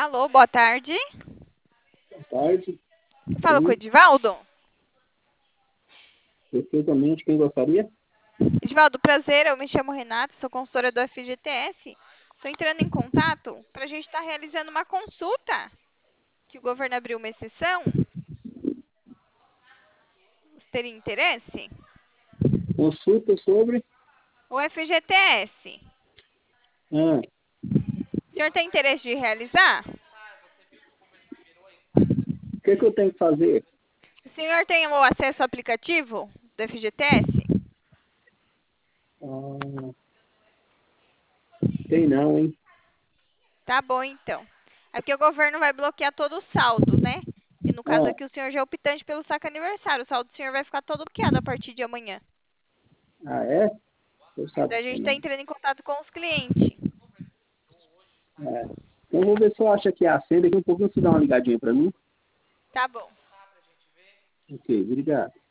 Alô, boa tarde. Boa tarde. Fala com o Sim, Edivaldo. perfeitamente. Quem gostaria? Edivaldo, prazer, eu me chamo Renata, sou consultora do FGTS. Estou entrando em contato para a gente estar realizando uma consulta, que o governo abriu uma exceção. Você teria interesse? Consulta sobre. O FGTS. Ah, O senhor tem interesse de realizar? o que eu tenho que fazer? O senhor tem o acesso ao aplicativo do FGTS? Ah, tem não, hein? Tá bom, então. É porque o governo vai bloquear todo o saldo, né? E no caso Ah, aqui, o senhor já é optante pelo saque aniversário. O saldo do senhor vai ficar todo bloqueado a partir de amanhã. é? Eu Daí a sabia, gente está não. entrando em contato com os clientes. É. Então, vou ver se eu acho aqui a senha. Daqui um pouco você dá uma ligadinha para mim. Tá bom. Ok, obrigado.